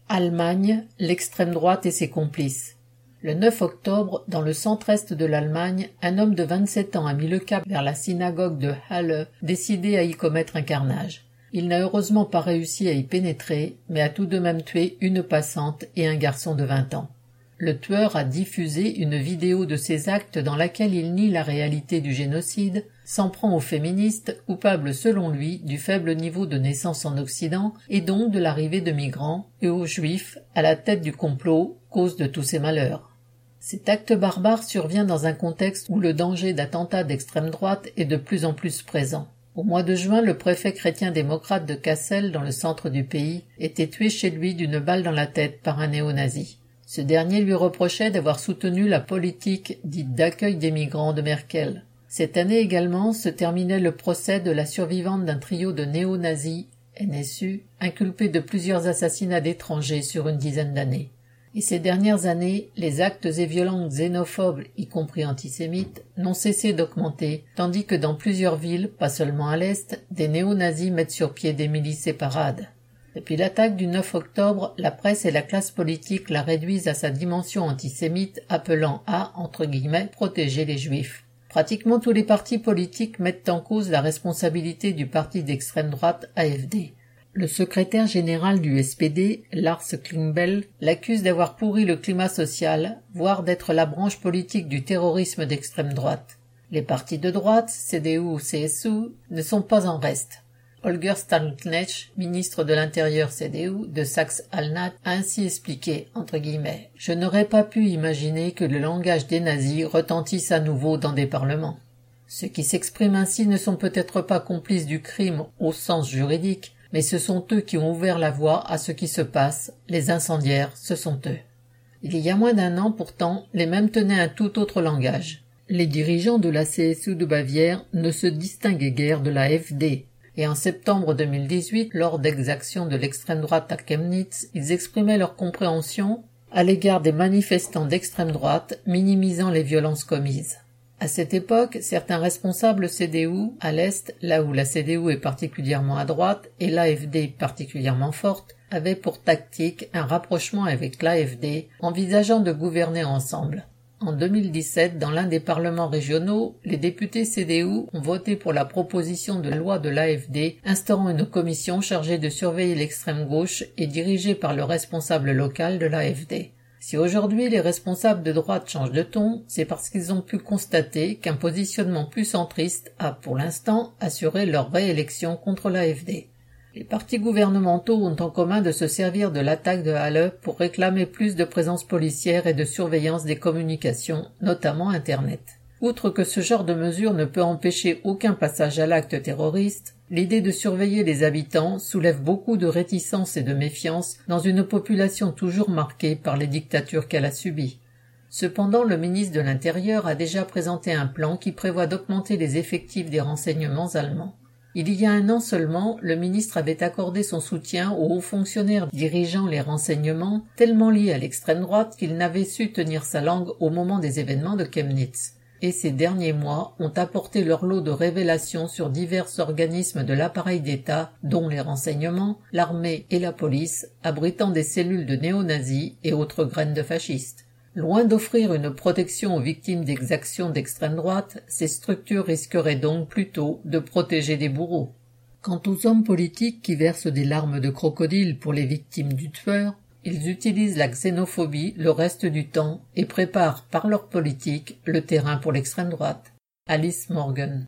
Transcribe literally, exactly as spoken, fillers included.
Allemagne, l'extrême droite et ses complices. Le neuf octobre, dans le centre-est de l'Allemagne, un homme de vingt-sept ans a mis le cap vers la synagogue de Halle, décidé à y commettre un carnage. Il n'a heureusement pas réussi à y pénétrer, mais a tout de même tué une passante et un garçon de vingt ans. Le tueur a diffusé une vidéo de ses actes dans laquelle il nie la réalité du génocide, s'en prend aux féministes, coupables selon lui du faible niveau de naissance en Occident et donc de l'arrivée de migrants, et aux juifs, à la tête du complot, cause de tous ces malheurs. Cet acte barbare survient dans un contexte où le danger d'attentats d'extrême droite est de plus en plus présent. Au mois de juin, le préfet chrétien-démocrate de Kassel, dans le centre du pays, était tué chez lui d'une balle dans la tête par un néo-nazi. Ce dernier lui reprochait d'avoir soutenu la politique dite d'accueil des migrants de Merkel. Cette année également se terminait le procès de la survivante d'un trio de néo-nazis, N S U, inculpés de plusieurs assassinats d'étrangers sur une dizaine d'années. Et ces dernières années, les actes et violences xénophobes, y compris antisémites, n'ont cessé d'augmenter, tandis que dans plusieurs villes, pas seulement à l'Est, des néo-nazis mettent sur pied des milices et parades. Depuis l'attaque du neuf octobre, la presse et la classe politique la réduisent à sa dimension antisémite, appelant à, entre guillemets, protéger les juifs. Pratiquement tous les partis politiques mettent en cause la responsabilité du parti d'extrême droite A F D. Le secrétaire général du S P D, Lars Klingbeil, l'accuse d'avoir pourri le climat social, voire d'être la branche politique du terrorisme d'extrême droite. Les partis de droite, C D U ou C S U, ne sont pas en reste. Holger Stallknecht, ministre de l'Intérieur C D U de Saxe-Anhalt, a ainsi expliqué, entre guillemets, « Je n'aurais pas pu imaginer que le langage des nazis retentisse à nouveau dans des parlements. Ceux qui s'expriment ainsi ne sont peut-être pas complices du crime au sens juridique, mais ce sont eux qui ont ouvert la voie à ce qui se passe, les incendiaires, ce sont eux. » Il y a moins d'un an, pourtant, les mêmes tenaient un tout autre langage. Les dirigeants de la C S U de Bavière ne se distinguaient guère de la A F D. Et en septembre deux mille dix-huit, lors d'exactions de l'extrême droite à Chemnitz, ils exprimaient leur compréhension à l'égard des manifestants d'extrême droite, minimisant les violences commises. À cette époque, certains responsables C D U, à l'Est, là où la C D U est particulièrement à droite et l'A F D particulièrement forte, avaient pour tactique un rapprochement avec l'A F D, envisageant de gouverner ensemble. En deux mille dix-sept, dans l'un des parlements régionaux, les députés C D U ont voté pour la proposition de loi de l'A F D instaurant une commission chargée de surveiller l'extrême gauche et dirigée par le responsable local de l'A F D. Si aujourd'hui les responsables de droite changent de ton, c'est parce qu'ils ont pu constater qu'un positionnement plus centriste a, pour l'instant, assuré leur réélection contre l'A F D. Les partis gouvernementaux ont en commun de se servir de l'attaque de Halle pour réclamer plus de présence policière et de surveillance des communications, notamment Internet. Outre que ce genre de mesure ne peut empêcher aucun passage à l'acte terroriste, l'idée de surveiller les habitants soulève beaucoup de réticence et de méfiance dans une population toujours marquée par les dictatures qu'elle a subies. Cependant, le ministre de l'Intérieur a déjà présenté un plan qui prévoit d'augmenter les effectifs des renseignements allemands. Il y a un an seulement, le ministre avait accordé son soutien aux hauts fonctionnaires dirigeant les renseignements, tellement liés à l'extrême droite qu'il n'avait su tenir sa langue au moment des événements de Chemnitz. Et ces derniers mois ont apporté leur lot de révélations sur divers organismes de l'appareil d'État, dont les renseignements, l'armée et la police, abritant des cellules de néo-nazis et autres graines de fascistes. Loin d'offrir une protection aux victimes d'exactions d'extrême droite, ces structures risqueraient donc plutôt de protéger des bourreaux. Quant aux hommes politiques qui versent des larmes de crocodile pour les victimes du tueur, ils utilisent la xénophobie le reste du temps et préparent par leur politique le terrain pour l'extrême droite. Alice Morgan.